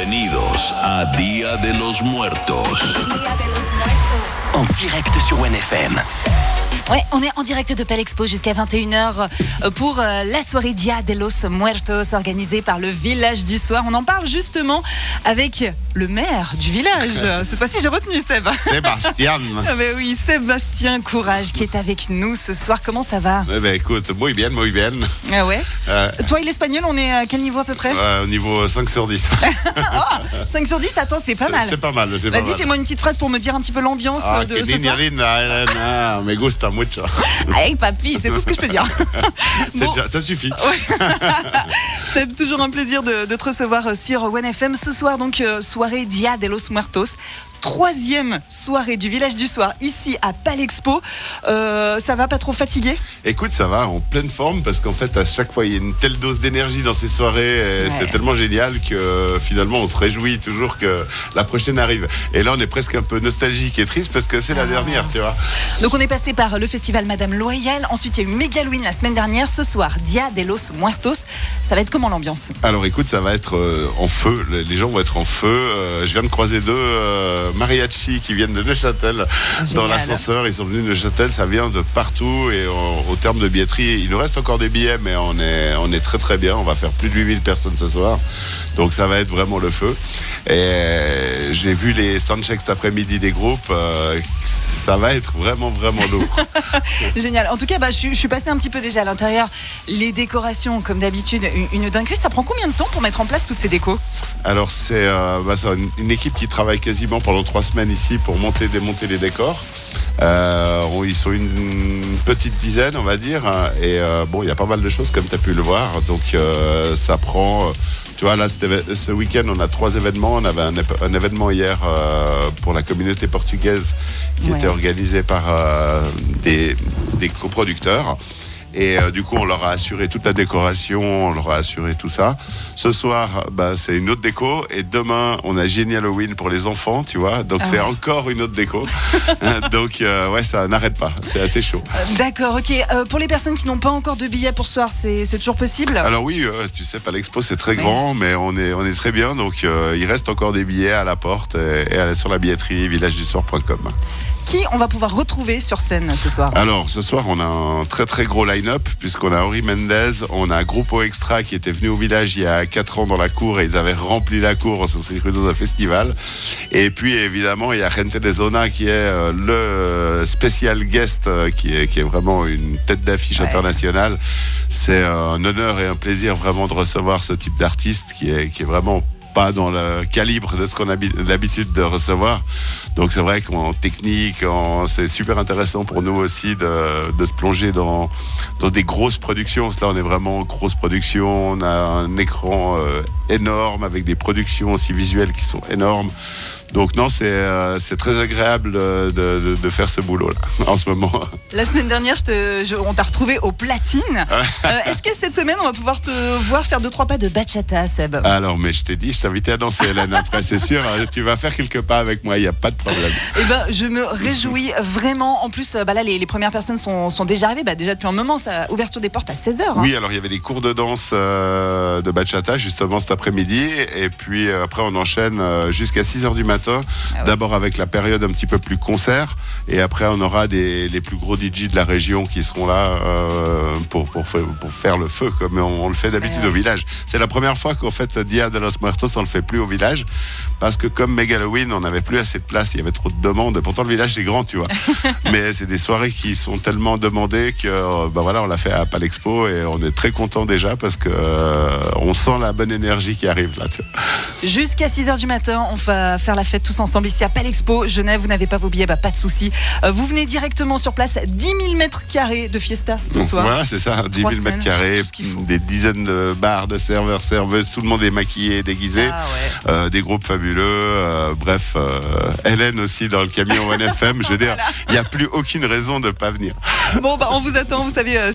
Bienvenidos a Día de los Muertos. Día de los Muertos. En direct sur OneFM. Ouais, on est en direct de Palexpo jusqu'à 21h pour la soirée Dia de los Muertos organisée par le Village du Soir. On en parle justement avec le maire du village. Cette fois-ci, j'ai retenu Seb. Sébastien. Ah ben oui, Sébastien Courage qui est avec nous ce soir. Comment ça va? Eh ben écoute, muy bien. Ah ouais. Toi et l'espagnol, on est à quel niveau à peu près? Au niveau 5 sur 10. Oh, 5 sur 10, attends, c'est pas mal. C'est pas mal. Vas-y, fais-moi une petite phrase pour me dire un petit peu l'ambiance de ce soir. Me gusta mucho. Hey papi, c'est tout ce que je peux dire. Bon. Déjà, ça suffit. Ouais. C'est toujours un plaisir de te recevoir sur OneFM. Ce soir, donc, soirée Dia de los Muertos. 3e soirée du Village du Soir, ici à Palexpo. Ça va, pas trop fatigué? Écoute, ça va, en pleine forme, parce qu'en fait, à chaque fois, il y a une telle dose d'énergie dans ces soirées. Et c'est tellement génial que finalement, on se réjouit toujours que la prochaine arrive. Et là, on est presque un peu nostalgique et triste parce que c'est la dernière, tu vois. Donc, on est passé par le festival Madame Loyal. Ensuite, il y a eu Megalwin la semaine dernière. Ce soir, Dia de los Muertos. Ça va être comment l'ambiance? Alors, écoute, ça va être en feu. Les gens vont être en feu. Je viens de croiser deux mariachi qui viennent de Neuchâtel dans l'ascenseur. Ils sont venus de Neuchâtel, ça vient de partout. Et au terme de billetterie, il nous reste encore des billets, mais on est très très bien. On va faire plus de 8000 personnes ce soir. Donc ça va être vraiment le feu. Et j'ai vu les soundchecks cet après-midi des groupes. Ça va être vraiment lourd. Génial. En tout cas, je suis passée un petit peu déjà à l'intérieur. Les décorations, comme d'habitude, une dinguerie. Ça prend combien de temps pour mettre en place toutes ces décos? Alors c'est une équipe qui travaille quasiment pendant 3 semaines ici pour monter, démonter les décors. Ils sont une petite dizaine, on va dire. Et il y a pas mal de choses comme tu as pu le voir. Donc ça prend... Tu vois, là, ce week-end, on a 3 événements. On avait un événement hier pour la communauté portugaise qui était organisé par des coproducteurs. Et du coup, on leur a assuré toute la décoration, on leur a assuré tout ça. Ce soir, c'est une autre déco. Et demain, on a Génie Halloween pour les enfants, tu vois. Donc, c'est encore une autre déco. Donc, ça n'arrête pas. C'est assez chaud. D'accord, ok. Pour les personnes qui n'ont pas encore de billets pour ce soir, c'est toujours possible? Alors oui, tu sais, Palexpo, c'est très grand, mais on est très bien. Donc, il reste encore des billets à la porte et sur la billetterie villagedusoir.com. Qui on va pouvoir retrouver sur scène ce soir? Alors, ce soir, on a un très très gros line-up, puisqu'on a Ori Mendez, on a Grupo Extra qui était venu au village il y a 4 ans dans la cour et ils avaient rempli la cour, on se serait cru dans un festival. Et puis évidemment, il y a Gente de Zona qui est le spécial guest, qui est vraiment une tête d'affiche internationale. C'est un honneur et un plaisir vraiment de recevoir ce type d'artiste qui est vraiment pas dans le calibre de ce qu'on a l'habitude de recevoir. Donc c'est vrai qu'en technique, c'est super intéressant pour nous aussi de se plonger dans des grosses productions. Là, on est vraiment en grosse production. On a un écran énorme avec des productions aussi visuelles qui sont énormes. Donc non, c'est très agréable de faire ce boulot-là, en ce moment. La semaine dernière, on t'a retrouvé au platine. Est-ce que cette semaine, on va pouvoir te voir faire 2-3 pas de bachata, Seb? Alors, mais je t'ai dit, je t'invitais à danser, Hélène, après, c'est sûr. Tu vas faire quelques pas avec moi, il n'y a pas de problème. Eh ben, je me réjouis vraiment. En plus, là, les premières personnes sont déjà arrivées. Déjà depuis un moment, ça ouverture des portes à 16h. Oui, alors il y avait des cours de danse de bachata, justement, cet après-midi. Et puis après, on enchaîne jusqu'à 6h du matin. D'abord avec la période un petit peu plus concert et après on aura les plus gros DJ de la région qui seront là pour faire le feu comme on le fait d'habitude au village. C'est la première fois qu'en fait Dia de los Muertos on le fait plus au village parce que comme Megalwin on n'avait plus assez de place, il y avait trop de demandes. Pourtant le village est grand, tu vois. Mais c'est des soirées qui sont tellement demandées que on l'a fait à Palexpo et on est très content déjà parce que on sent la bonne énergie qui arrive là, tu vois. Jusqu'à 6h du matin, on va faire la fête tous ensemble ici à Palexpo, Genève. Vous n'avez pas vos billets, pas de souci. Vous venez directement sur place, 10 000 mètres carrés de fiesta ce soir. Voilà, c'est ça, 10 000 mètres carrés, des dizaines de bars, de serveurs, serveuses, tout le monde est maquillé, déguisé, des groupes fabuleux, bref, Hélène aussi dans le camion OneFM, je veux dire, il n'y a plus aucune raison de ne pas venir. Bon, on vous attend, vous savez